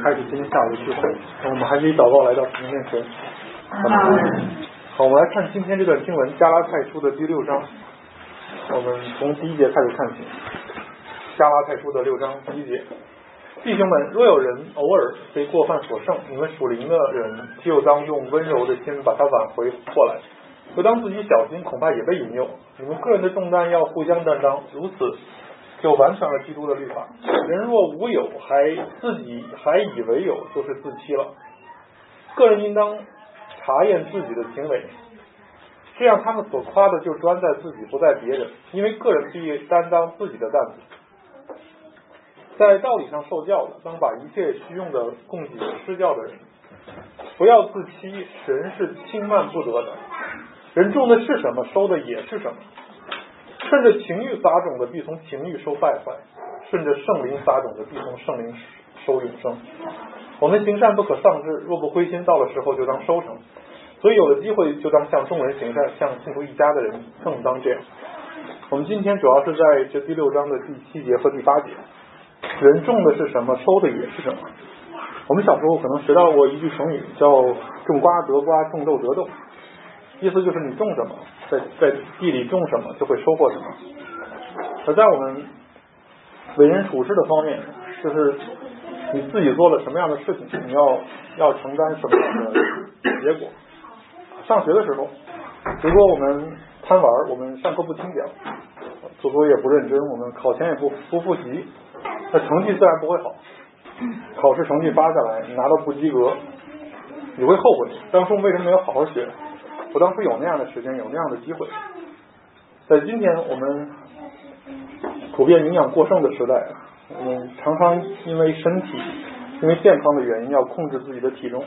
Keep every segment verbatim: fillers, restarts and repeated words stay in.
开始今天下午的聚会。我们还是以祷告来到神面前。好，我们来看今天这段经文，加拉太书的第六章。我们从第一节开始看起。加拉太书的六章第一节，弟兄们，若有人偶尔被过犯所胜，你们属灵的人就当用温柔的心把他挽回过来，又当自己小心，恐怕也被引诱。你们个人的重担要互相担当，如此就完成了基督的律法。人若无有，还自己还以为有，就是自欺了。个人应当查验自己的行为，这样他们所夸的就专在自己，不在别人，因为个人必担当自己的担子。在道理上受教的，当把一切虚用的供给施教的人。不要自欺，神是轻慢不得的。人种的是什么，收的也是什么。顺着情欲撒种的，必从情欲收败坏；顺着圣灵撒种的，必从圣灵收永生。我们行善不可丧志，若不灰心，到了时候就当收成。所以有了机会，就当向众人行善，向信徒一家的人更当这样。我们今天主要是在这第六章的第七节和第八节。人种的是什么，收的也是什么。我们小时候可能学到过一句成语，叫种瓜得瓜，种豆得豆，意思就是你种什么，在在地里种什么，就会收获什么。而在我们为人处事的方面，就是你自己做了什么样的事情，你要要承担什么样的结果。上学的时候，如果我们贪玩，我们上课不听讲，做作业不认真，我们考前也不不复习，那成绩自然不会好。考试成绩发下来，你拿到不及格，你会后悔当初为什么没有好好学，我当初有那样的时间，有那样的机会。在今天我们普遍营养过剩的时代，我们常常因为身体因为健康的原因要控制自己的体重，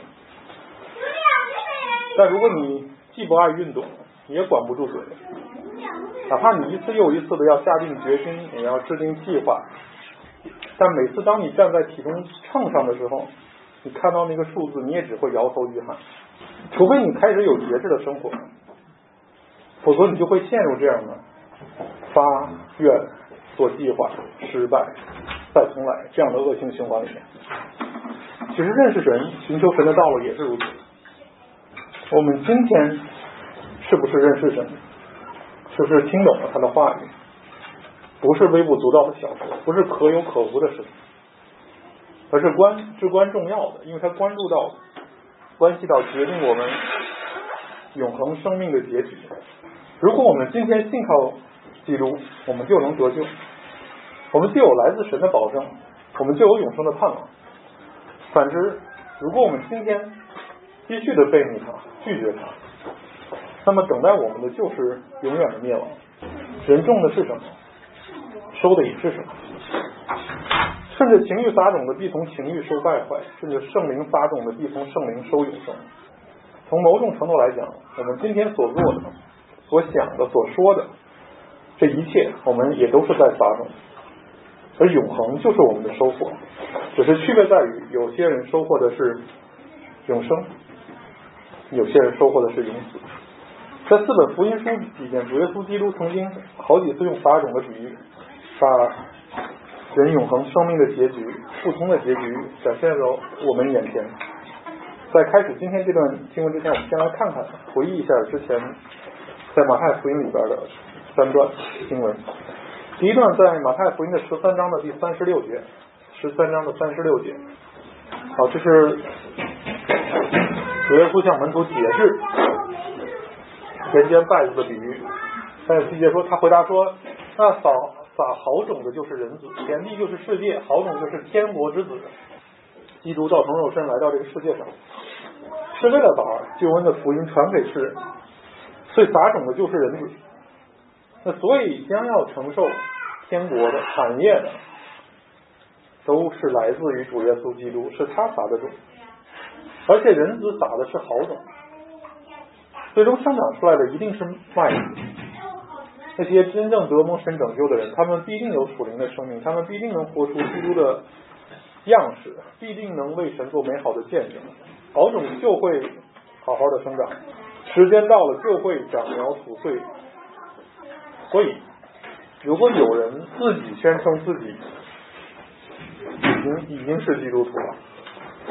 但如果你既不爱运动也管不住嘴，哪怕你一次又一次的要下定决心，也要制定计划，但每次当你站在体重秤上的时候，你看到那个数字，你也只会摇头余汗。除非你开始有节制的生活，否则你就会陷入这样的发愿、做计划、失败、再重来这样的恶性循环里面。其实认识神、寻求神的道路也是如此。我们今天是不是认识神？是不是听懂了他的话语？不是微不足道的小事，不是可有可无的事情，而是关至关重要的，因为它关注到关系到决定我们永恒生命的结局。如果我们今天信靠基督，我们就能得救，我们就有来自神的保证，我们就有永生的盼望。反之，如果我们今天继续的背逆他，拒绝他，那么等待我们的就是永远的灭亡。人种的是什么，收的也是什么。顺着情欲撒种的，必从情欲收败坏；顺着圣灵撒种的，必从圣灵收永生。从某种程度来讲，我们今天所做的、所想的、所说的，这一切我们也都是在撒种，而永恒就是我们的收获。只是区别在于，有些人收获的是永生，有些人收获的是永死。在四本福音书里面，主耶稣基督曾经好几次用撒种的比喻，把人永恒生命的结局、不同的结局展现在我们眼前。在开始今天这段经文之前，我们先来看看，回忆一下之前在马太福音里边的三段经文。第一段在马太福音的十三章的第三十六节，十三章的三十六节。好，这是主耶稣向门徒解释田间稗子的比喻。三十七节说，他回答说，那撒撒好种的就是人子，田地就是世界，好种就是天国之子。基督道成肉身来到这个世界上，是为了把救恩的福音传给世人，所以撒种的就是人子。那所以将要承受天国的产业的，都是来自于主耶稣基督，是他撒的种。而且人子撒的是好种，最终生长出来的一定是麦子。那些真正得蒙神拯救的人，他们必定有属灵的生命，他们必定能活出基督的样式，必定能为神做美好的见证。好种就会好好的生长，时间到了就会长苗吐穗。所以如果有人自己宣称自己已经已经是基督徒了，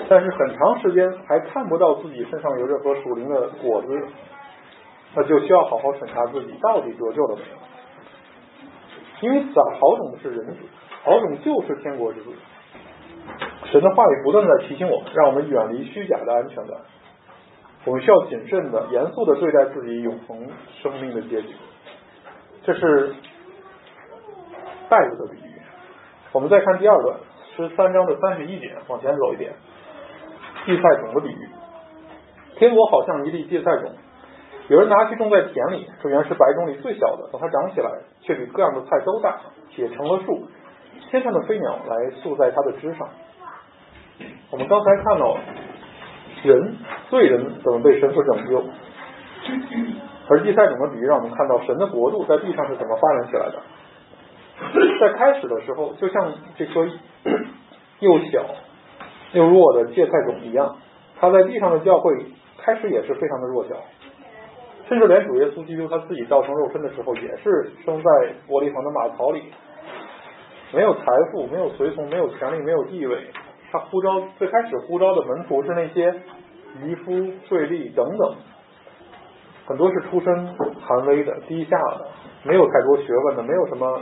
但是很长时间还看不到自己身上有任何属灵的果子，那就需要好好审查自己到底得救了没有。因为撒好种的是人子，好种就是天国之子。神的话语不断在提醒我们，让我们远离虚假的安全感。我们需要谨慎的、严肃的对待自己永恒生命的结局。这是稗子的比喻。我们再看第二段，十三章的三十一节，往前走一点。芥菜种的比喻，天国好像一粒芥菜种，有人拿去种在田里，这原是百种里最小的，等它长起来，却比各样的菜都大，且成了树，天上的飞鸟来宿在它的枝上。我们刚才看到人罪人怎么被神所拯救，而芥菜种的比喻让我们看到神的国度在地上是怎么发展起来的。在开始的时候，就像这颗又小又弱的芥菜种一样，它在地上的教会开始也是非常的弱小，甚至连主耶稣基督他自己道成肉身的时候，也是生在伯利恒的马槽里，没有财富，没有随从，没有权力，没有地位。他呼召最开始呼召的门徒是那些渔夫、税吏等等，很多是出身寒微的、低下的，没有太多学问的，没有什么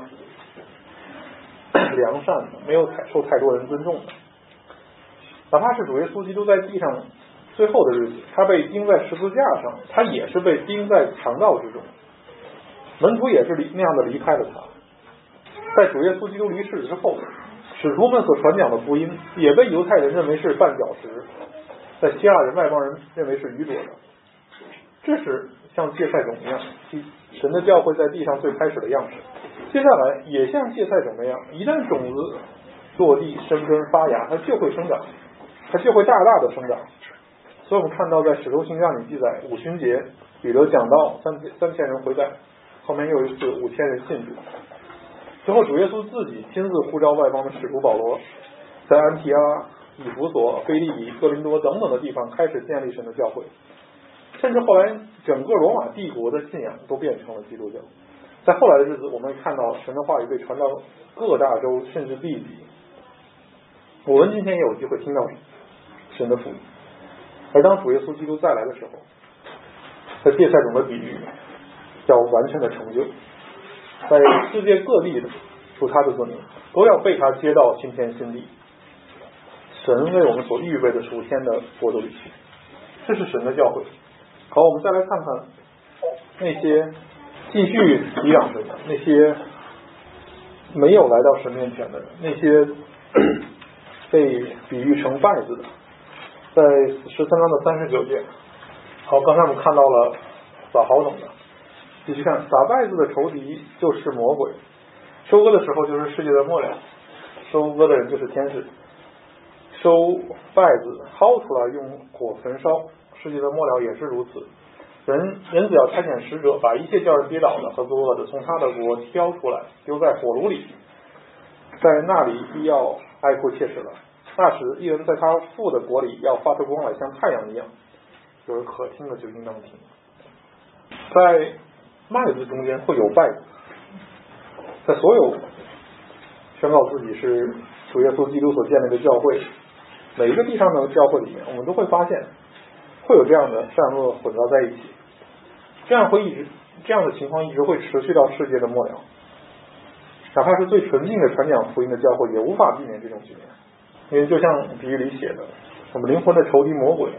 良善的，没有受太多人尊重的。哪怕是主耶稣基督在地上最后的日子，他被钉在十字架上，他也是被钉在强盗之中，门徒也是离那样的离开了他。在主耶稣基督离世之后，使徒们所传讲的福音也被犹太人认为是绊脚石，在希腊人、外邦人认为是愚拙的。这是像芥菜种一样，神的教会在地上最开始的样式。接下来也像芥菜种那样，一旦种子落地生根发芽，它就会生长，它就会大大的生长。所以我们看到在使徒行传里记载，五旬节彼得讲道，三三千人回来，后面又一次五千人信主。之后主耶稣自己亲自呼召外邦的使徒保罗，在安提阿、以弗所、腓立比、哥林多等等的地方开始建立神的教会，甚至后来整个罗马帝国的信仰都变成了基督教。在后来的日子，我们看到神的话语被传到各大洲，甚至地极。我们今天也有机会听到神的福音。而当主耶稣基督再来的时候，在芥菜种的比喻要完全的成就，在世界各地的属他的子民都要被他接到新天新地，神为我们所预备的属天的国度里去。这是神的教会。好，我们再来看看那些继续抵挡神的，那些没有来到神面前的人，那些被比喻成稗子的，在十三章的三十九节。好，刚才我们看到了撒好种的，继续看，撒稗子的仇敌就是魔鬼，收割的时候就是世界的末了，收割的人就是天使，收稗子薅出来用火焚烧，世界的末了也是如此。人人只要差遣使者，把一切叫人跌倒的和作恶的从他的国挑出来，丢在火炉里，在那里必要哀哭切齿了。那时一人在他父的国里要发出光来，像太阳一样。有人可听的就应当听。在麦子中间会有稗子，在所有宣告自己是主耶稣基督所建立的教会，每一个地上的教会里面，我们都会发现会有这样的善恶混杂在一起，这样会一直这样的情况一直会持续到世界的末了。哪怕是最纯净的传讲福音的教会，也无法避免这种局面。因为就像比喻里写的，我们灵魂的仇敌魔鬼，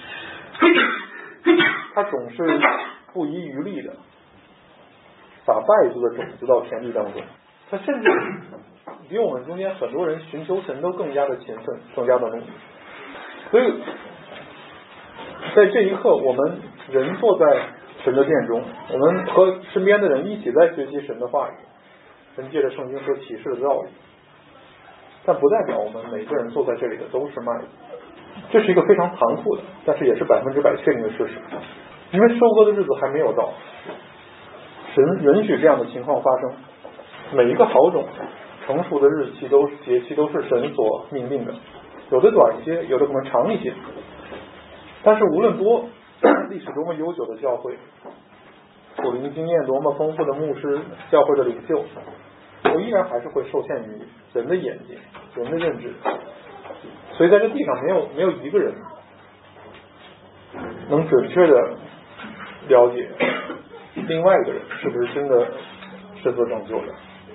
他总是不遗余力的把稗子的种子到田地当中，他甚至比我们中间很多人寻求神都更加的勤奋，更加的努力。所以在这一刻，我们人坐在神的殿中，我们和身边的人一起在学习神的话语，神借着圣经所启示的道理，但不代表我们每个人坐在这里的都是麦子。这是一个非常残酷的，但是也是百分之百确定的事实。因为收割的日子还没有到，神允许这样的情况发生。每一个好种成熟的日期都节期都是神所命令的，有的短一些，有的可能长一些。但是无论多历史多么悠久的教会，属灵经验多么丰富的牧师、教会的领袖，我依然还是会受限于人的眼睛、人的认知。 所以在这地上没有没有一个人能准确的了解另外一个人是不是真的是得拯救的。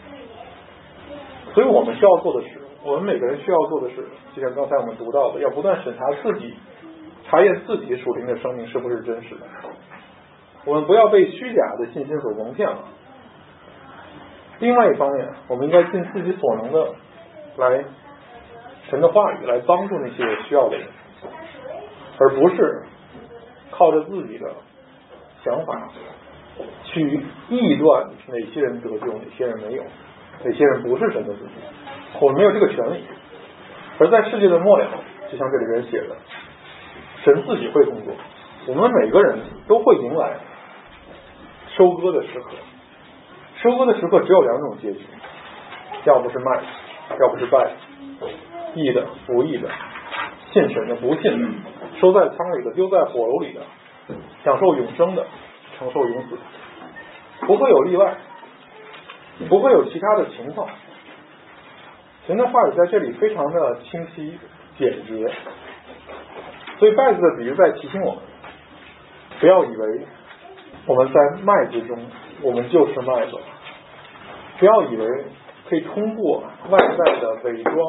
所以我们需要做的是，我们每个人需要做的是，就像刚才我们读到的，要不断审查自己，查验自己属灵的生命是不是真实的。我们不要被虚假的信心所蒙骗了。另外一方面，我们应该尽自己所能的来神的话语来帮助那些需要的人，而不是靠着自己的想法去臆断哪些人得救，哪些人没有，哪些人不是神的子民。我们没有这个权利。而在世界的末了，就像这里边写的，神自己会工作，我们每个人都会迎来收割的时刻。收割的时刻只有两种结局，要不是麦，要不是败，义的不义的，信神的不信的，收在仓里的丢在火炉里的，享受永生的承受永死，不会有例外，不会有其他的情况。神的话语在这里非常的清晰简洁，所以稗子的比喻在提醒我们，不要以为我们在麦子中我们就是麦子，不要以为可以通过外在的伪装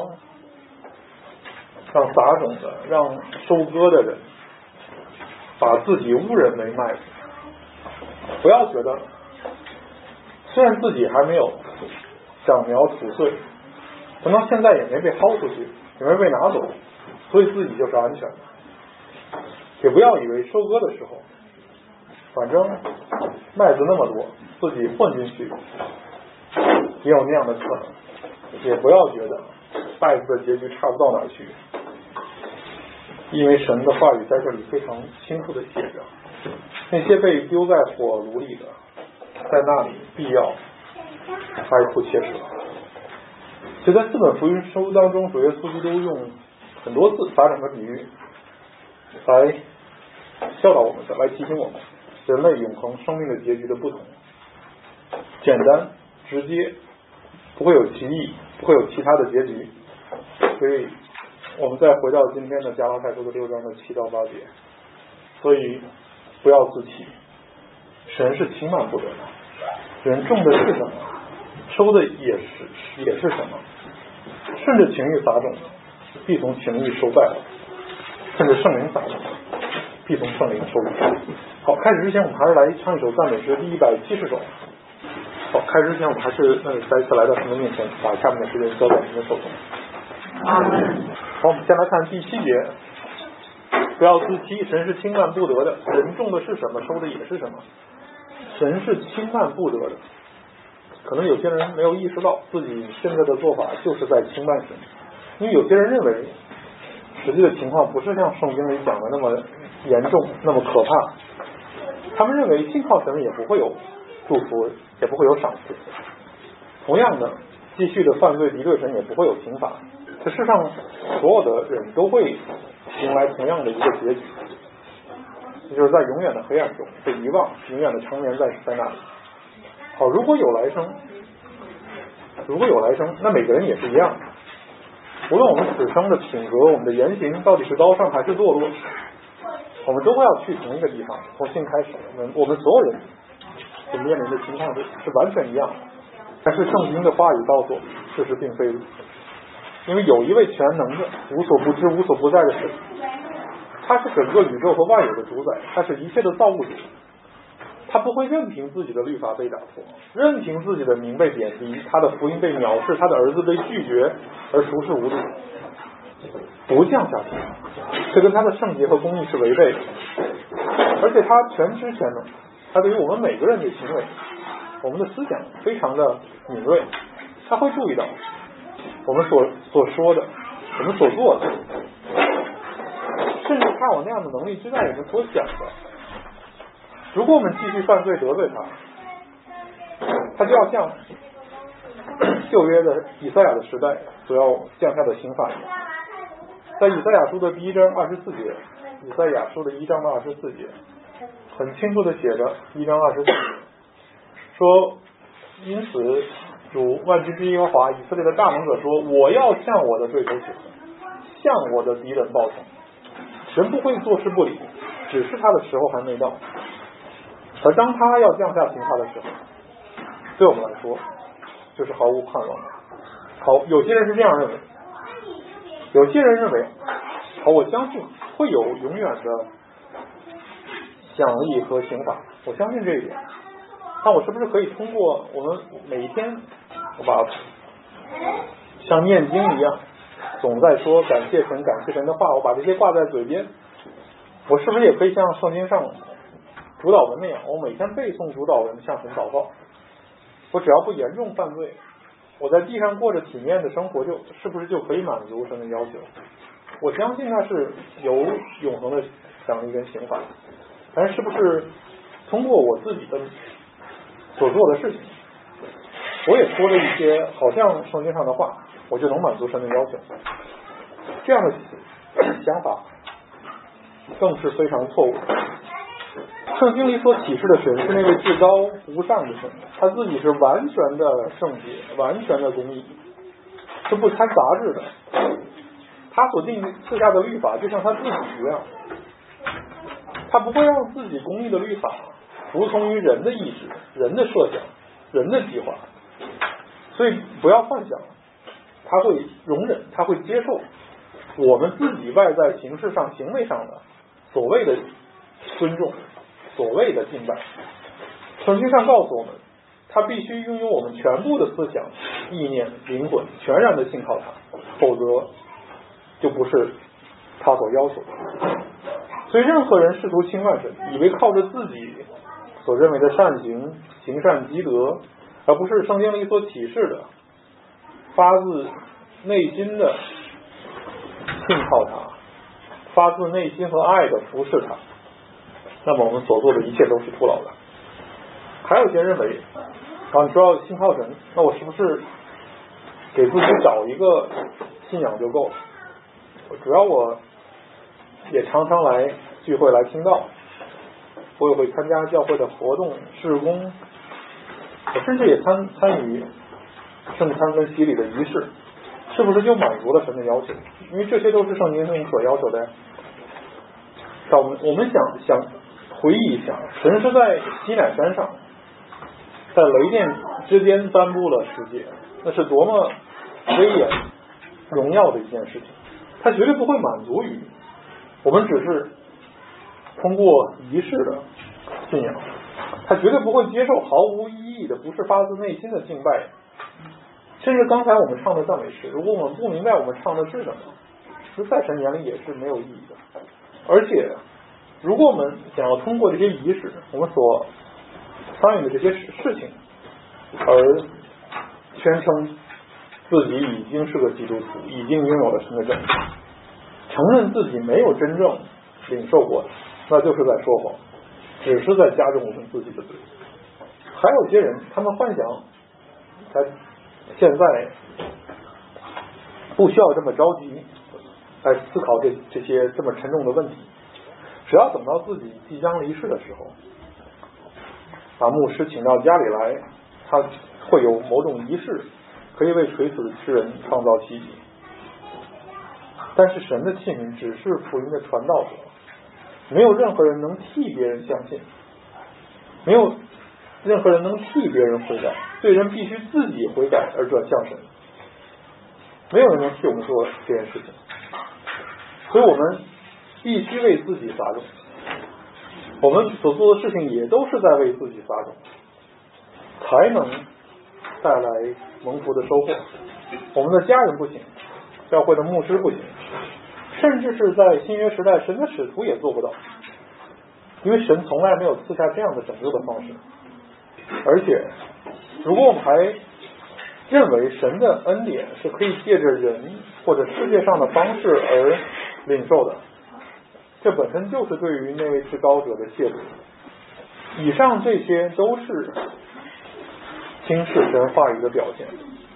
让撒种的让收割的人把自己误认为麦子。不要觉得虽然自己还没有长苗吐穗，可能现在也没被薅出去，也没被拿走，所以自己就是安全的。也不要以为收割的时候反正麦子那么多，自己混进去也有那样的可能。也不要觉得稗子的结局差不到哪儿去，因为神的话语在这里非常清楚的写着，那些被丢在火炉里的，在那里必要哀哭切齿。就在四本福音书当中，主耶稣基督用很多次撒种的比喻来教导我们的，来提醒我们人类永恒生命的结局的不同，简单直接，不会有歧义，不会有其他的结局。所以我们再回到今天的加拉太书的六章的七到八节，所以不要自欺，神是轻慢不得的，人种的是什么，收的也是也是什么。顺着情欲撒种，必从情欲收败；顺着圣灵撒种，必从圣灵收益。好，开始之前我们还是来唱一首赞美诗，第一百七十首。好，开始之前我们还是呃再一次来到神的面前，把下面的时间交在神的手中。好，我们先来看第七节，不要自欺，神是轻慢不得的，人种的是什么，收的也是什么。神是轻慢不得的。可能有些人没有意识到自己现在的做法就是在轻慢神，因为有些人认为实际的情况不是像圣经里讲的那么严重那么可怕，他们认为信靠神也不会有祝福，也不会有赏赐，同样的继续的犯罪敌对神也不会有刑罚。这世上所有的人都会迎来同样的一个结局，就是在永远的黑暗中被遗忘，永远的常年在在那里。好，如果有来生，如果有来生，那每个人也是一样的。无论我们此生的品格，我们的言行到底是高尚还是堕落，我们都会要去同一个地方，重新开始。我们我们所有人所面临的情况是是完全一样的。但是圣经的话语告诉我们，事实并非如此。因为有一位全能的、无所不知、无所不在的神，他是整个宇宙和万有的主宰，他是一切的造物主。他不会任凭自己的律法被打破，任凭自己的名被贬低，他的福音被藐视，他的儿子被拒绝而熟视无睹，不降下去，这跟他的圣洁和公义是违背的。而且他全知全能，他对于我们每个人的行为，我们的思想非常的敏锐，他会注意到我们所所说的，我们所做的，甚至他有那样的能力知道我们所想的。如果我们继续犯罪得罪他，他就要像旧约的以赛亚的时代所要降下的刑罚一样。在以赛亚书的第一章二十四节，以赛亚书的一章的二十四节很清楚的写着，一章二十四节说，因此主万军之耶和华以色列的大能者说，我要向我的对头起誓， 向我的敌人报仇。神不会坐视不理，只是他的时候还没到。而当他要降下刑罚的时候，对我们来说就是毫无盼望的。好，有些人是这样认为，有些人认为，好，我相信会有永远的奖励和刑罚，我相信这一点。那我是不是可以通过我们每一天，我把像念经一样，总在说感谢神感谢神的话，我把这些挂在嘴边，我是不是也可以像圣经上主导文那样，我每天背诵主导文向神祷告，我只要不严重犯罪，我在地上过着体面的生活，就是不是就可以满足神的要求？我相信它是有永恒的奖励跟刑罚，但是是不是通过我自己的所做的事情，我也说了一些好像圣经上的话，我就能满足神的要求？这样的想法更是非常错误的。圣经里所启示的神是那位至高无上的神，他自己是完全的圣洁，完全的公义，是不掺杂质的。他所定赐下的律法就像他自己一样，他不会让自己公义的律法服从于人的意志、人的设想、人的计划。所以不要幻想他会容忍，他会接受我们自己外在形式上行为上的所谓的尊重，所谓的敬拜。圣经上告诉我们，他必须拥有我们全部的思想、意念、灵魂，全然的信靠他，否则就不是他所要求的。所以任何人试图轻慢神，以为靠着自己所认为的善行、行善积德，而不是圣经里所启示的发自内心的信靠他，发自内心和爱的服侍他，那么我们所做的一切都是徒劳的。还有些认为，啊，你说要信靠神，那我是不是给自己找一个信仰就够了？只要我也常常来聚会来听到，我也会参加教会的活动事工，我甚至也参参与圣餐跟洗礼的仪式，是不是就满足了神的要求？因为这些都是圣经中所要求的呀。那我们我们想想回忆一下，神是在西乃山上，在雷电之间颁布了世界，那是多么威严荣耀的一件事情。他绝对不会满足于我们只是通过仪式的信仰，他绝对不会接受毫无意义的，不是发自内心的敬拜。甚至刚才我们唱的赞美诗，如果我们不明白我们唱的是什么，实在神眼里也是没有意义的。而且如果我们想要通过这些仪式，我们所参与的这些事情，而宣称自己已经是个基督徒，已经拥有了神的证，承认自己没有真正领受过的，那就是在说谎，只是在加重我们自己的罪。还有些人，他们幻想在现在不需要这么着急来思考这这些这么沉重的问题，只要等到自己即将离世的时候，把牧师请到家里来，他会有某种仪式可以为垂死之人创造奇迹。但是神的器皿只是福音的传道者，没有任何人能替别人相信，没有任何人能替别人悔改，罪人必须自己悔改而转向神，没有人能替我们做这件事情。所以我们必须为自己撒种，我们所做的事情也都是在为自己撒种，才能带来蒙福的收获。我们的家人不行，教会的牧师不行，甚至是在新约时代神的使徒也做不到，因为神从来没有赐下这样的拯救的方式。而且如果我们还认为神的恩典是可以借着人或者世界上的方式而领受的，这本身就是对于那位至高者的亵渎。以上这些都是轻视神话语的表现，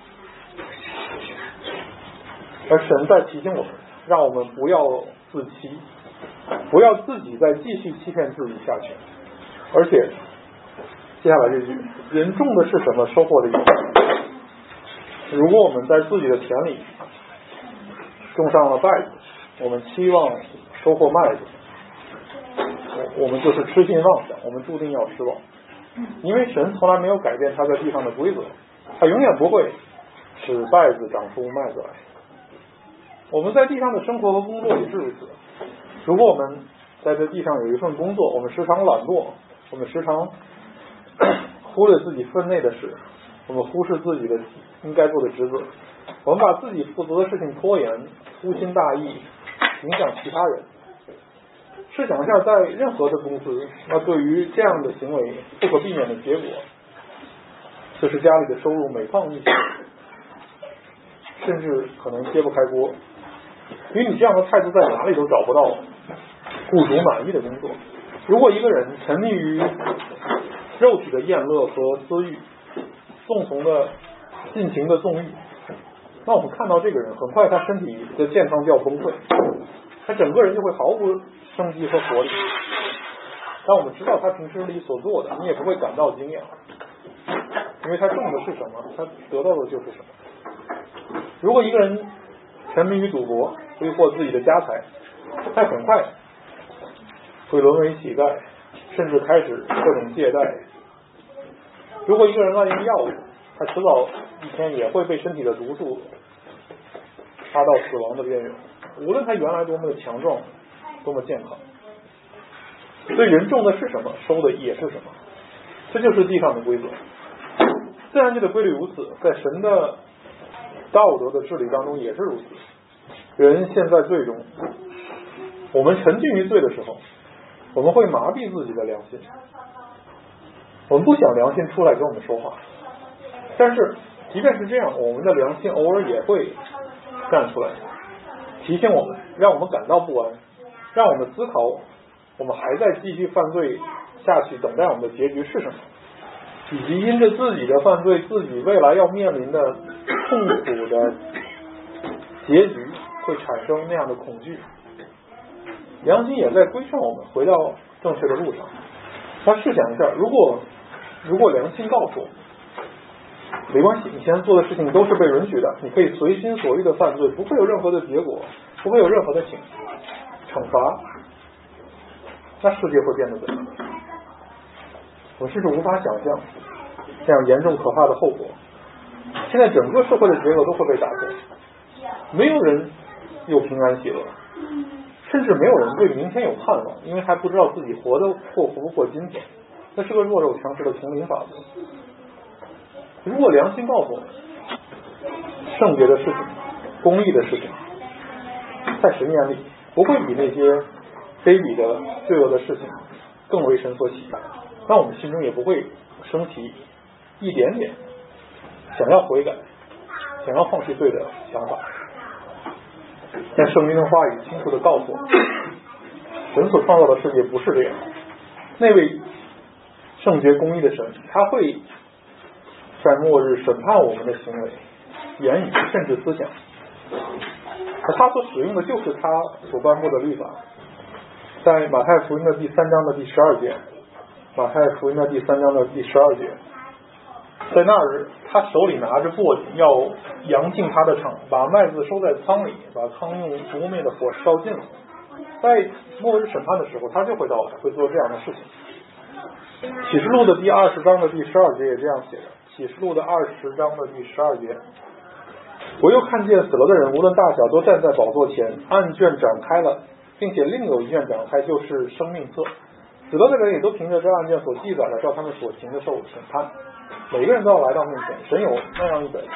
而神在提醒我们，让我们不要自欺，不要自己再继续欺骗自己下去。而且接下来这句，人种的是什么，收获的也是。如果我们在自己的田里种上了稗子，我们期望收获麦子，我们就是痴心妄想，我们注定要失望。因为神从来没有改变他在地上的规则，他永远不会使稗子长出麦子来。我们在地上的生活和工作也是如此。如果我们在这地上有一份工作，我们时常懒惰，我们时常忽略自己分内的事，我们忽视自己的应该做的职责，我们把自己负责的事情拖延，粗心大意，影响其他人。试想一下，在任何的公司，那对于这样的行为不可避免的结果，就是家里的收入每况愈下，甚至可能揭不开锅。因为你这样的态度在哪里都找不到雇主满意的工作。如果一个人沉迷于肉体的宴乐和私欲，纵从的尽情的纵欲，那我们看到这个人很快他身体的健康就要崩溃，他整个人就会毫无生机和活力。当我们知道他平时里所做的，你也不会感到惊讶，因为他种的是什么，他得到的就是什么。如果一个人沉迷于赌博，挥霍自己的家财，他很快会沦为乞丐，甚至开始各种借贷。如果一个人滥用药物，他迟早一天也会被身体的毒素插到死亡的边缘，无论他原来多么的强壮，多么健康。所以人种的是什么，收的也是什么，这就是地上的规则。自然界的规律如此，在神的道德的治理当中也是如此。人陷在罪中，我们沉浸于罪的时候，我们会麻痹自己的良心，我们不想良心出来跟我们说话。但是即便是这样，我们的良心偶尔也会站出来，提醒我们，让我们感到不安，让我们思考我们还在继续犯罪下去，等待我们的结局是什么，以及因着自己的犯罪，自己未来要面临的痛苦的结局会产生那样的恐惧。良心也在规劝我们回到正确的路上。那试想一下，如果如果良心告诉我们，没关系，你现在做的事情都是被允许的，你可以随心所欲的犯罪，不会有任何的结果，不会有任何的惩惩罚，那世界会变得怎样？我甚至无法想象这样严重可怕的后果。现在整个社会的结构都会被打破，没有人有平安喜乐，甚至没有人对明天有盼望，因为还不知道自己活得过活不过今天。那是个弱肉强食的丛林法则。如果良心告诉我们，圣洁的事情，公义的事情，在神眼里不会比那些卑鄙的罪恶的事情更为神所喜爱，那我们心中也不会升起一点点想要悔改、想要放弃罪的想法。但圣经的话语清楚地告诉我们，神所创造的世界不是这样。那位圣洁公义的神，他会在末日审判我们的行为、言语，甚至思想。而他所使用的就是他所颁布的律法。在马太福音的第三章的第十二节，马太福音的第三章的第十二节，在那日，他手里拿着簸箕，要扬尽他的场，把麦子收在仓里，把仓用不灭的火烧尽了。在末日审判的时候，他就会到来，会做这样的事情。启示录的第二十章的第十二节也这样写的。启示录的二十章的第十二节，我又看见死了的人，无论大小，都站在宝座前，案卷展开了，并且另有一卷展开，就是生命册。死了的人也都凭着这案卷所记载的，照他们所行的受审判。每个人都要来到面前，神有那样一本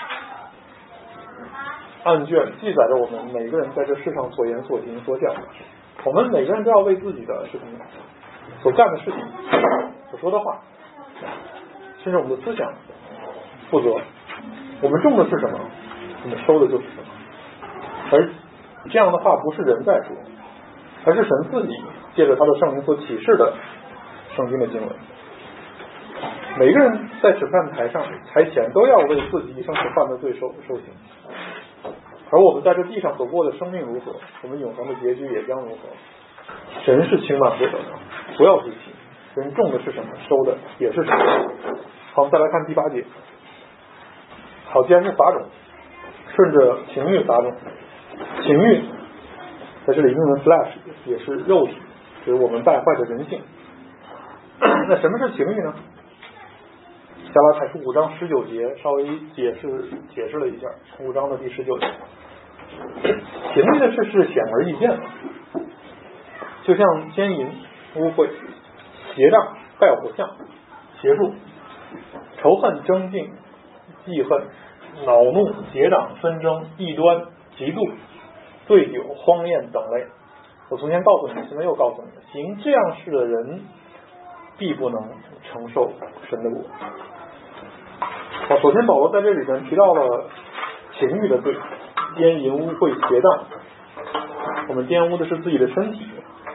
案卷，记载着我们每个人在这世上所言所行所讲的。我们每个人都要为自己的事情所干的事情、所说的话，甚至我们的思想负责。我们种的是什么，我们收的就是什么。而这样的话不是人在说，而是神自己借着他的圣灵所启示的圣经的经文。每个人在审判台上台前都要为自己一生所犯的罪受受刑。而我们在这地上所过的生命如何，我们永恒的结局也将如何。神是轻慢不得的，不要自欺。人种的是什么，收的也是什么。好，再来看第八节。好，既然是撒种，顺着情欲撒种，岂情欲在这里用的 flesh 也是肉体，指我们败坏的人性。那什么是情欲呢？加拉太书五章十九节稍微解释解释了一下，五章的第十九节，情欲的事是显而易见的，就像奸淫、污秽、邪诈、拜偶像、邪术、仇恨、争竞、记恨、恼怒、结党、纷争、异端、嫉妒、醉酒、荒宴等类。我从前告诉你们，现在又告诉你们，行这样事的人必不能承受神的国。好，首先保罗在这里边提到了情欲的罪，奸淫、污秽、邪荡。我们玷污的是自己的身体，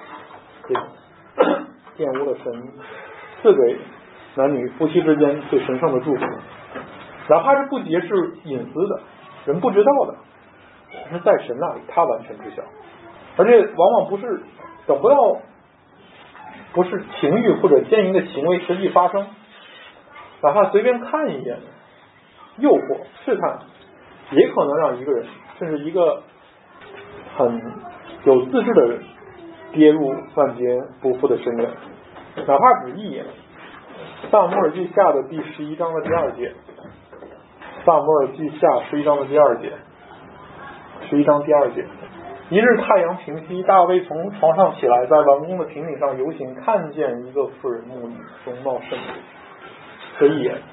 玷污了神赐给男女夫妻之间最神圣的祝福，哪怕是不洁是隐私的，人不知道的，但是在神那里他完全知晓，而且往往不是等不到不是情欲或者奸淫的行为实际发生，哪怕随便看一眼，诱惑试探也可能让一个人甚至一个很有自制的人跌入万劫不复的深渊，哪怕只一眼。撒母耳记下的第十一章的第二节，撒母耳记下十一章的第二节，十一章第二节，一日太阳平西，大卫从床上起来，在王宫的平顶上游行，看见一个妇人沐浴，容貌甚美。这一眼，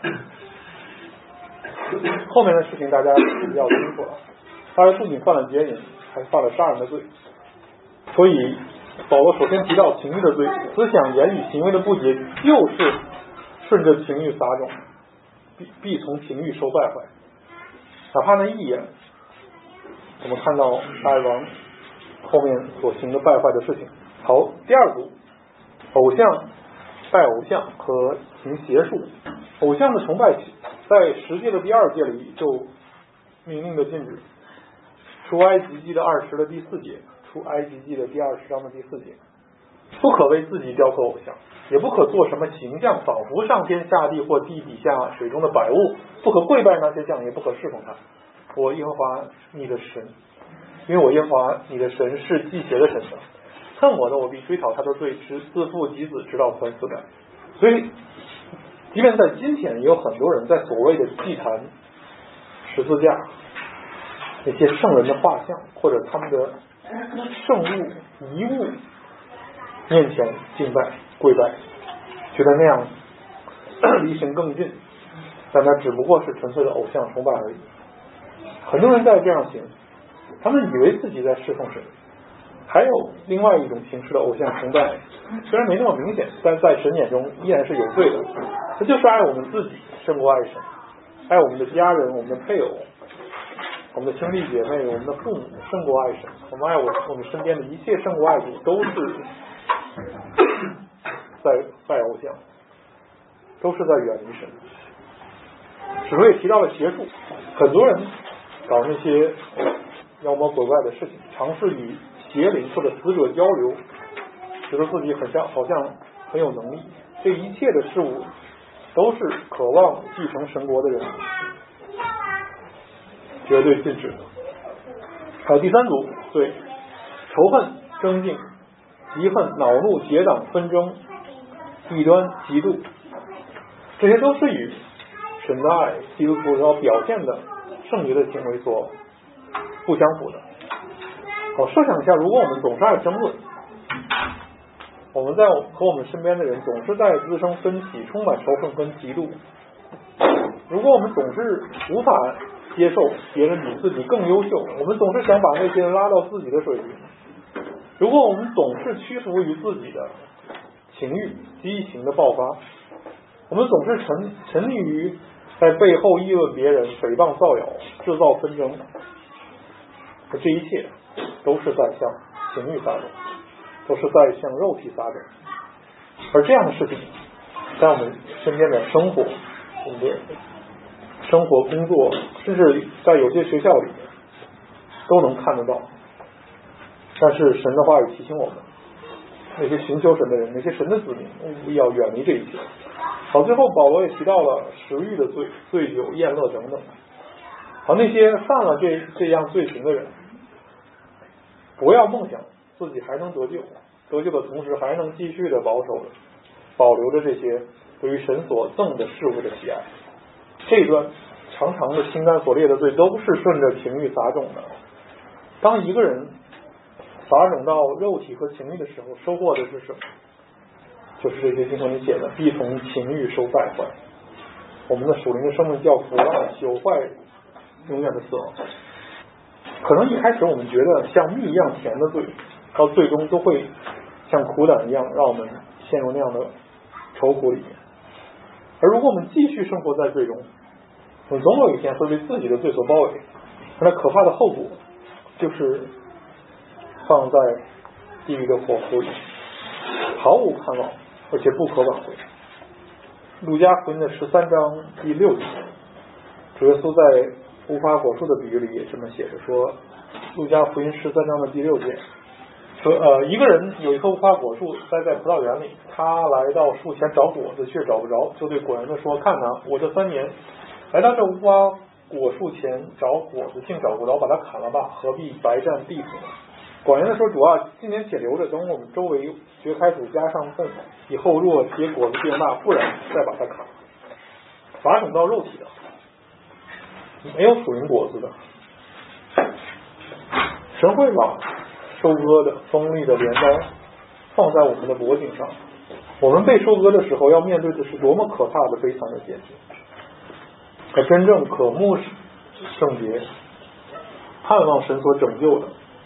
后面的事情大家比较清楚了。大卫不仅犯了奸淫，还犯了杀人的罪。所以保罗首先提到情欲的罪，思想、言语、行为的不洁，就是顺着情欲撒种，必必从情欲受败坏。哪怕那一眼，我们看到大王后面所行的败坏的事情。好，第二组，偶像、拜偶像和行邪术。偶像的崇拜在十诫的第二诫里就明令的禁止，出埃及记的二十的第四节，出埃及记的第二十章的第四节，不可为自己雕刻偶像，也不可做什么形象，仿佛上天下地或地底下水中的百物，不可跪拜那些像，也不可侍奉他。我耶和华你的神，因为我耶和华你的神是忌邪的神的，恨我的我必追讨他的罪，直自父及子，直到三四代。所以即便在今天也有很多人在所谓的祭坛、十字架、那些圣人的画像或者他们的圣物遗物面前敬拜跪拜，觉得那样离神更近，但那只不过是纯粹的偶像崇拜而已。很多人在这样行，他们以为自己在侍奉神。还有另外一种形式的偶像崇拜，虽然没那么明显，但在神眼中依然是有罪的。这就是爱我们自己胜过爱神，爱我们的家人、我们的配偶、我们的兄弟姐妹、我们的父母胜过爱神。我们爱我我们身边的一切胜过爱主，都是在拜偶像，都是在远离神。使徒也提到了邪术，很多人搞那些妖魔鬼怪的事情，尝试与邪灵或者死者交流，觉得自己很像好像很有能力。这一切的事物都是渴望继承神国的人绝对禁止的。还有第三组对仇恨、争竞、嫉恨、恼怒、结党、纷争、异端、嫉妒，这些都是与神的爱、基督徒要表现的圣洁的行为所不相符的。好，设想一下，如果我们总是爱争论，我们在和我们身边的人总是在滋生分歧，充满仇恨跟嫉妒，如果我们总是无法接受别人比自己更优秀，我们总是想把那些人拉到自己的水平，如果我们总是屈服于自己的情欲激情的爆发，我们总是沉沉溺于在背后议论别人、诽谤造谣、制造纷争，这一切都是在向情欲撒种，都是在向肉体撒种。而这样的事情在我们身边的生活、我们的生活、工作，甚至在有些学校里都能看得到。但是神的话语提醒我们，那些寻求神的人，那些神的子民，务必要远离这一切。好，最后保罗也提到了食欲的罪、醉酒、宴乐等等。好，那些犯了这这样罪行的人， 不要梦想自己还能得救，得救的同时还能继续的保守保留着这些对于神所赠的事物的喜爱。这一段长长的清单所列的罪都是顺着情欲撒种的。当一个人撒种到肉体和情欲的时候，收获的是什么？就是这些经文里写的，必从情欲受败坏。我们的属灵的生命叫腐烂朽坏，永远的死亡。可能一开始我们觉得像蜜一样甜的罪，到最终都会像苦胆一样让我们陷入那样的愁苦里面。而如果我们继续生活在罪中，我们总有一天会被自己的罪所包围，那可怕的后果就是放在地狱的火湖里，毫无盼望，而且不可挽回。路加福音的十三章第六节，主耶稣在无花果树的比喻里也这么写着说，路加福音十三章的第六节说，呃，一个人有一棵无花果树栽在葡萄园里，他来到树前找果子，却找不着，就对果园的说，看哪，我这三年来到这无花果树前找果子，竟找不着，把它砍了吧，何必白占地土呢？果园的说，主啊，今年且留着，等我们周围掘开土，加上粪，以后若结果子变大，不然再把它砍了。撒种到肉体的，没有属灵果子的，神会把收割的锋利的镰刀放在我们的脖颈上。我们被收割的时候，要面对的是多么可怕的悲惨的结局。而真正渴慕圣洁、盼望神所拯救的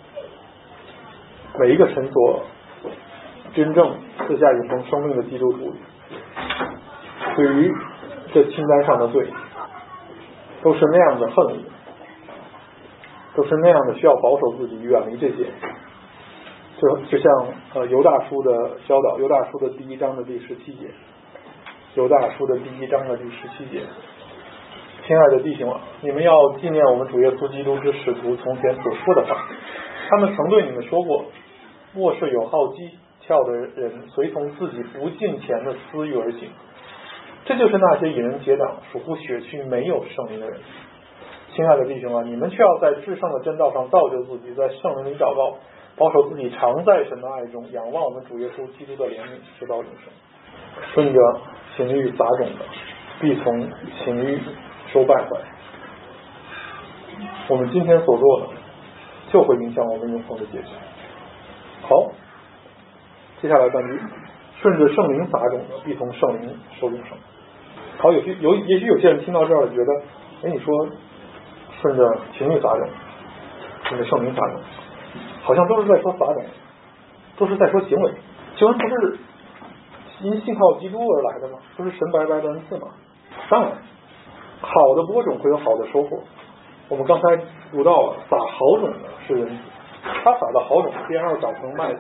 每一个神所真正赐下永恒生命的基督徒，对于这清单上的罪都是那样的恨恶，都是那样的需要保守自己，远离这些。就就像呃犹大书的教导，犹大书的第一章的第十七节，犹大书的第一章的第十七节，亲爱的弟兄啊，你们要纪念我们主耶稣基督之使徒从前所说的话，他们曾对你们说过，莫是有好讥诮的人随从自己不敬虔的私欲而行，这就是那些引人结党、属乎血气、没有圣灵的人。亲爱的弟兄啊，你们却要在至圣的真道上造就自己，在圣灵里祷告，保守自己常在神的爱中，仰望我们主耶稣基督的怜悯，直到永生。顺着情欲撒种的，必从情欲收败坏。我们今天所做的，就会影响我们永恒的结局。好，接下来半句，顺着圣灵撒种的，必从圣灵收永生。好，有些有也许有些人听到这儿觉得，哎，你说顺着情欲撒种，顺着圣灵撒种，好像都是在说撒种，都是在说行为。行为不是因信靠基督而来的吗？不是神白白的恩赐吗？当然，好的播种会有好的收获。我们刚才读到了，撒好种的是人子，他撒的好种必然要长成麦子。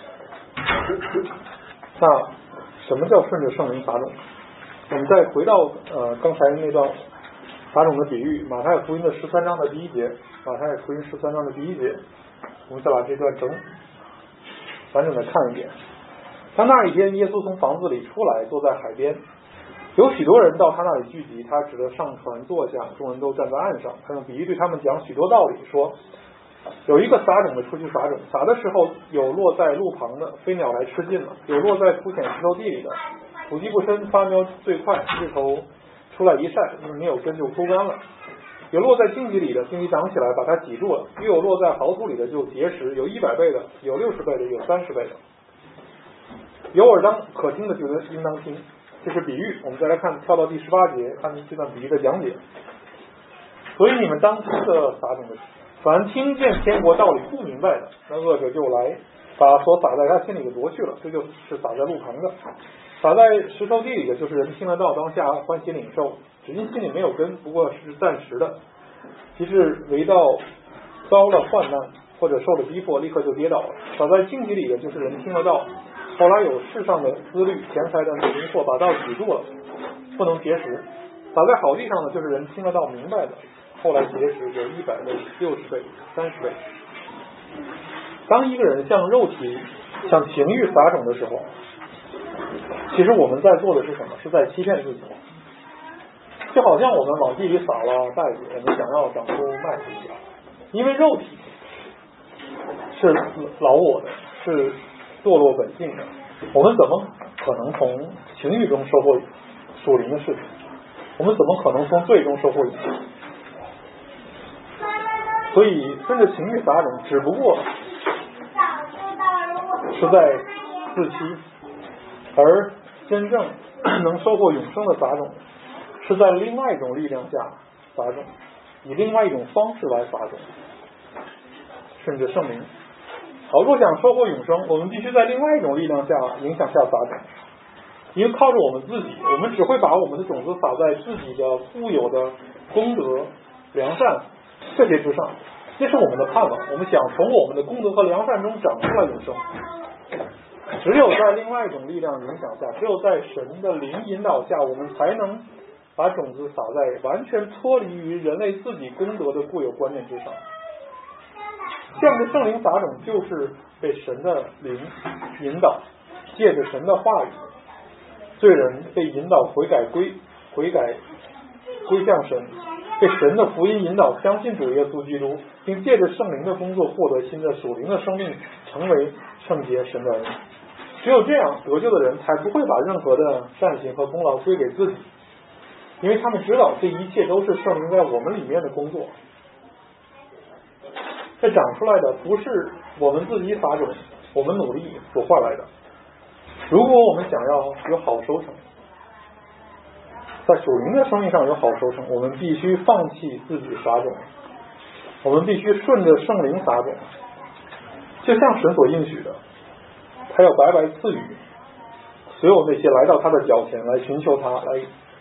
那什么叫顺着圣灵撒种？我们再回到呃刚才那段撒种的比喻，马太福音的十三章的第一节，马太福音十三章的第一节，我们再把这段整完整的看一遍。当那一天，耶稣从房子里出来，坐在海边，有许多人到他那里聚集，他只得上船坐下，众人都站在岸上。他用比喻对他们讲许多道理，说有一个撒种的出去撒种，撒的时候有落在路旁的，飞鸟来吃尽了；有落在土浅石头地里的，土地不深，发苗最快，日头出来一晒，没有根就枯干了；有落在荆棘里的，荆棘长起来把它挤住了；又有落在好土里的，就结实，有一百倍的，有六十倍的，有三十倍的。有耳当可听的就应当听，这是比喻。我们再来看，跳到第十八节，看这段比喻的讲解。所以你们当听的撒种的，凡听见天国道理不明白的，那恶者就来把所撒在他心里的夺去了，这就是撒在路旁的。撒在石头地里的，就是人听得到，当下欢喜领受，只因心里没有根，不过是暂时的，即是为到遭了患难或者受了逼迫，立刻就跌倒了。撒在荆棘里的，就是人听得到，后来有世上的思虑、钱财的迷惑，把道挤住了，不能结实。撒在好地上的，就是人听得到、明白的，后来结实，有一百倍、六十倍、三十倍。当一个人向肉体、向情欲撒种的时候，其实我们在做的是什么？是在欺骗自己。就好像我们往地里撒了袋子，我们想要长出麦子一样。因为肉体是老我的，是堕落本性的，我们怎么可能从情欲中收获属灵的事情？我们怎么可能从罪中收获益？所以跟着情欲杂种，只不过是在自欺，而真正能收获永生的杂种，是在另外一种力量下杂种，以另外一种方式来杂种，甚至圣灵。好，若想收获永生，我们必须在另外一种力量下影响下杂种，因为靠着我们自己，我们只会把我们的种子撒在自己的固有的功德、良善这些之上，这是我们的盼望。我们想从我们的功德和良善中长出来永生。只有在另外一种力量影响下，只有在神的灵引导下，我们才能把种子撒在完全脱离于人类自己功德的固有观念之上。这样的圣灵杂种就是被神的灵引导，借着神的话语，罪人被引导悔改归悔改归向神，被神的福音引导相信主耶稣基督，并借着圣灵的工作获得新的属灵的生命，成为圣洁神的儿女。只有这样，得救的人才不会把任何的善行和功劳归给自己，因为他们知道这一切都是圣灵在我们里面的工作。这长出来的不是我们自己撒种，我们努力所换来的。如果我们想要有好收成，在属灵的生命上有好收成，我们必须放弃自己撒种，我们必须顺着圣灵撒种，就像神所应许的，他要白白赐予所有那些来到他的脚前来寻求他，来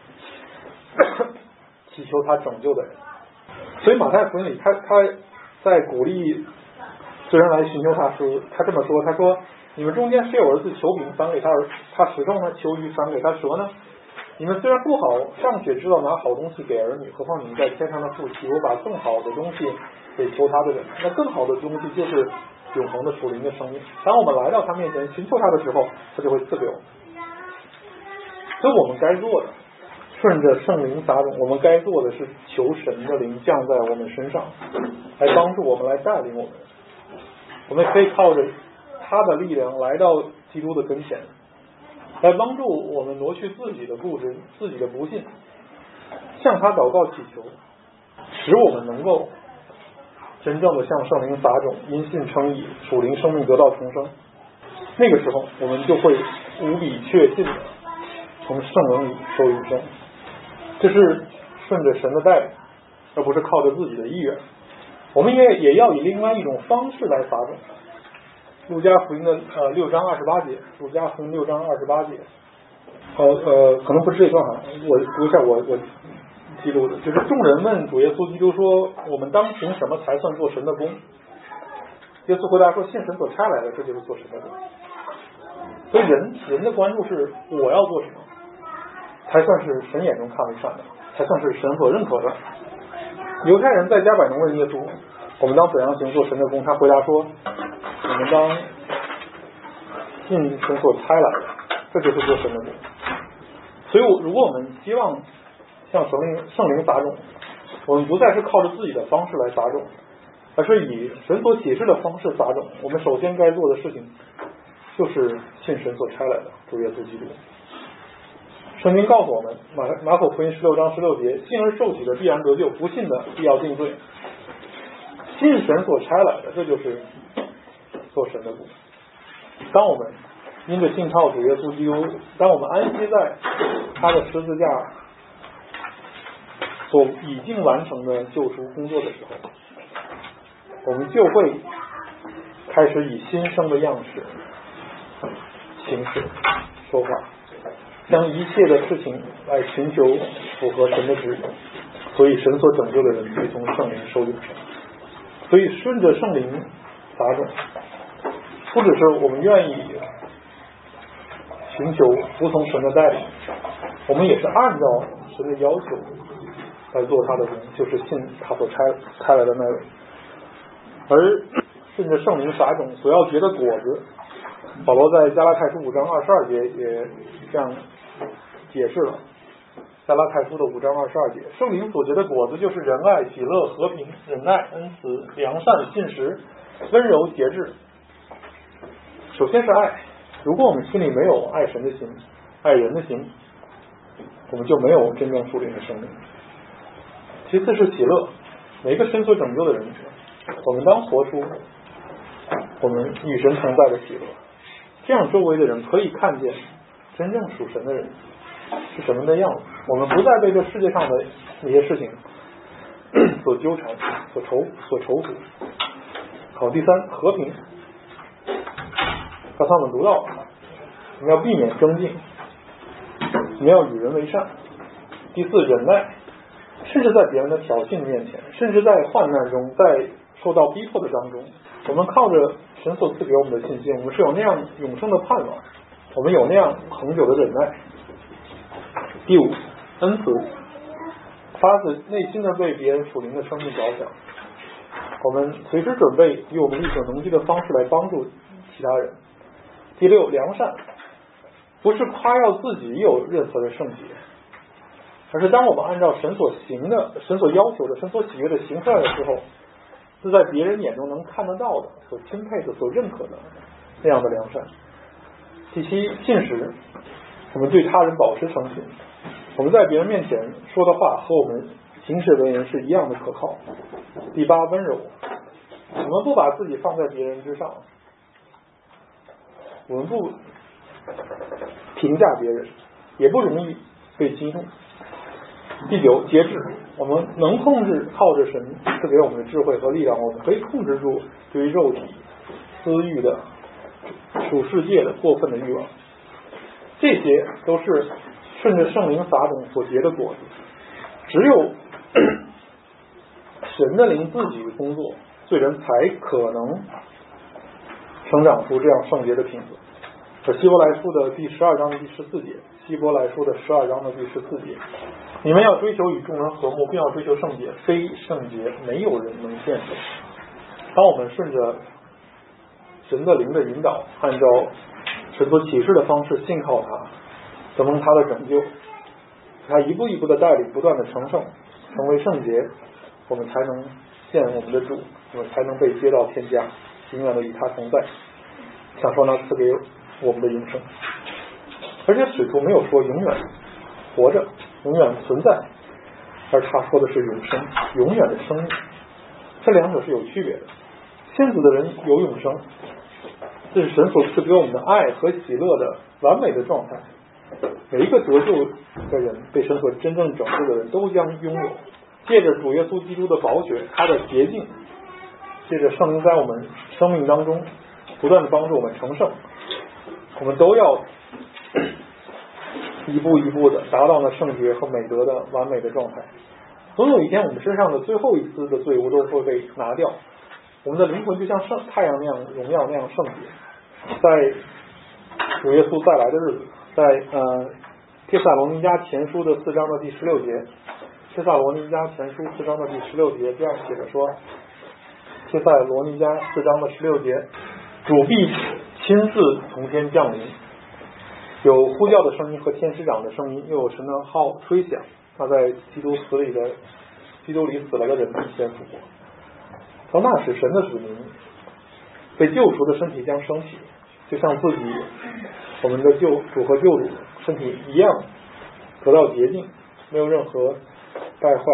祈求他拯救的人。所以马太福音里他他在鼓励罪人来寻求他时，他这么说，他说，你们中间谁有儿子求饼赏给他儿他石头呢？求鱼赏给他蛇呢？你们虽然不好，尚且知道拿好东西给儿女，何况你们在天上的父岂有把更好的东西给求他的人？那更好的东西就是永恒的属灵的生命。当我们来到他面前寻求他的时候，他就会赐给我们。所以我们该做的，顺着圣灵撒种，我们该做的是求神的灵降在我们身上，来帮助我们，来带领我们。我们可以靠着他的力量来到基督的跟前，来帮助我们挪去自己的固执、自己的不信，向他祷告祈求，使我们能够真正的向圣灵撒种，因信称义，属灵生命得到重生。那个时候我们就会无比确信的从圣灵里受永生。这是顺着神的带领，而不是靠着自己的意愿。我们也也要以另外一种方式来撒种。路加福音的呃六章二十八节，路加福音六章二十八节，好呃可能不是这段哈，我读一下我我记录的，就是众人问主耶稣基督说，我们当行什么才算做神的工？耶稣回答说，信神所差来的，这就是做神的工。所以人人的关注是我要做什么，才算是神眼中看为善的，才算是神所认可的。犹太人在加百农问耶稣，我们当怎样行做神的工？他回答说，我们当信神所差来的，这就是做神的工。所以如果我们希望向圣灵圣灵撒种，我们不再是靠着自己的方式来撒种，而是以神所启示的方式撒种。我们首先该做的事情就是信神所差来的主耶稣基督。圣经告诉我们，马马可福音十六章十六节，信而受洗的必然得救，不信的必要定罪。信神所差来的，这就是做神的工。当我们因着信靠主耶稣基督，当我们安息在他的十字架所已经完成的救赎工作的时候，我们就会开始以新生的样式行事说话，将一切的事情来寻求符合神的旨意。所以神所拯救的人必从圣灵受永生。所以顺着圣灵撒种，不只是我们愿意寻求服从神的带领，我们也是按照神的要求来做他的工，就是信他所差差来的那位。而顺着圣灵撒种所要结的果子，保罗在加拉太书五章二十二节也这样解释了。 加拉太书的五章二十二节，圣灵所结的果子就是仁爱、喜乐、和平、忍耐、恩慈、良善、信实、温柔、节制。首先是爱，如果我们心里没有爱神的心、爱人的心，我们就没有真正属灵的生命。其次是喜乐，每个神所拯救的人，我们当活出我们与神同在的喜乐，这样周围的人可以看见真正属神的人是什么的样子。我们不再被这世界上的那些事情所纠缠、所愁、所愁苦。好，第三，和平。刚才我们读到，我们要避免争竞，我们要与人为善。第四，忍耐，甚至在别人的挑衅面前，甚至在患难中，在受到逼迫的当中，我们靠着神所赐给我们的信心，我们是有那样永生的盼望，我们有那样恒久的忍耐。第五，恩慈，发自内心的为别人属灵的生命着想，我们随时准备以我们力所能及的方式来帮助其他人。第六，良善，不是夸耀自己有任何的圣洁，而是当我们按照神所行的、神所要求的、神所喜悦的行出来的时候，是在别人眼中能看得到的、所钦佩的、所认可的那样的良善。第七，信实，我们对他人保持诚信，我们在别人面前说的话和我们行事为人是一样的可靠。第八，温柔，我们不把自己放在别人之上，我们不评价别人，也不容易被激怒。第九，节制，我们能控制，靠着神赐给我们的智慧和力量，我们可以控制住对于肉体私欲的、属世界的过分的欲望。这些都是顺着圣灵撒种所结的果子。只有神的灵自己工作，罪人才可能成长出这样圣洁的品质。这希伯来书的第十二章的第十四节，希伯来书的十二章的第十四节，你们要追求与众人和睦，并要追求圣洁，非圣洁没有人能见神。当我们顺着神的灵的引导，按照神所启示的方式信靠他，得蒙他的拯救，他一步一步的带领，不断的成圣，成为圣洁，我们才能见我们的主，我们才能被接到天家，永远的与他同在，享受那赐给我们的永生。而且使徒没有说永远活着，永远存在，而他说的是永生，永远的生命。这两者是有区别的。信主的人有永生，这是神所赐给我们的爱和喜乐的完美的状态。每一个得救的人，被神所真正拯救的人都将拥有，借着主耶稣基督的宝血，他的洁净，借着圣灵在我们生命当中不断的帮助我们成圣，我们都要一步一步的达到那圣洁和美德的完美的状态。总有一天，我们身上的最后一丝的罪污都会被拿掉，我们的灵魂就像圣太阳那样荣耀那样圣洁。在主耶稣再来的日子，在呃帖撒罗尼迦前书的四章的第十六节，帖撒罗尼迦前书四章的第十六节这样写着说，帖撒罗尼迦四章的十六节，主必亲自从天降临，有呼叫的声音和天使长的声音，又有神的号吹响，他在基督死里的基督里死了的人必先复活。到那时，神的子民被救赎的身体将升起，就像自己我们的救主和救主身体一样，得到洁净，没有任何败坏、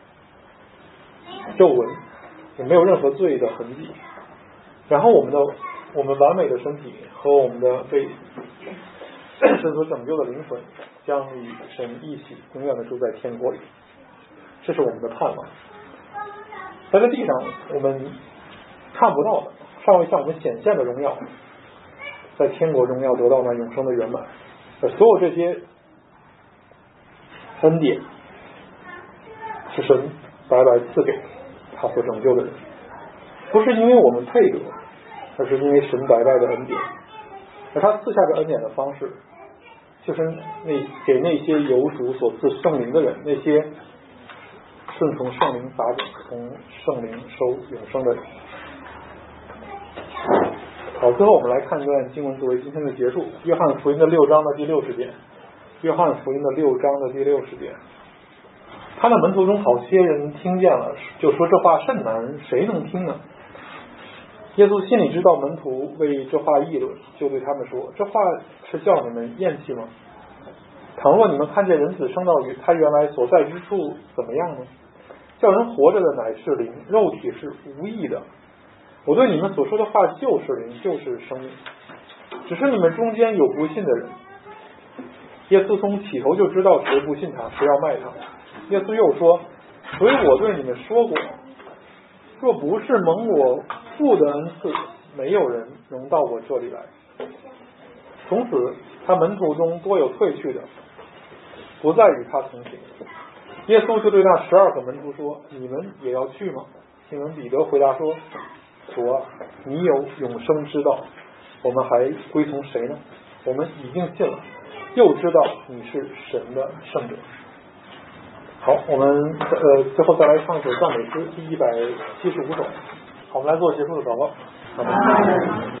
皱纹，也没有任何罪的痕迹。然后我们的我们完美的身体和我们的被神所拯救的灵魂将与神一起永远的住在天国里，这是我们的盼望。在这地上我们看不到的，尚未向我们显现的荣耀，在天国中要得到那永生的圆满。而所有这些恩典是神白白赐给他所拯救的人，不是因为我们配得，而是因为神白白的恩典。而他赐下这恩典的方式，就是那给那些由主所赐圣灵的人，那些顺从圣灵法种，从圣灵收永生的人。好，最后我们来看一段经文作为今天的结束。约翰福音的六章的第六十节， 约翰福音的六章的第六十节。他的门徒中好些人听见了，就说这话甚难，谁能听呢？耶稣心里知道门徒为这话议论，就对他们说，这话是叫你们厌弃吗？倘若你们看见人子升到于他原来所在之处，怎么样呢？叫人活着的乃是灵，肉体是无益的。我对你们所说的话就是灵，就是生命。只是你们中间有不信的人。耶稣从起头就知道谁不信他，谁要卖他。耶稣又说，所以我对你们说过，若不是蒙我父的恩赐，没有人能到我这里来。从此他门徒中多有退去的，不再与他同行。耶稣就对那十二个门徒说，你们也要去吗？西门彼得回答说，主啊，你有永生之道，我们还归从谁呢？我们已经信了，又知道你是神的圣者。好，我们呃最后再来唱一首赞美诗第一百七十五首。好，我们来做结束的祷告。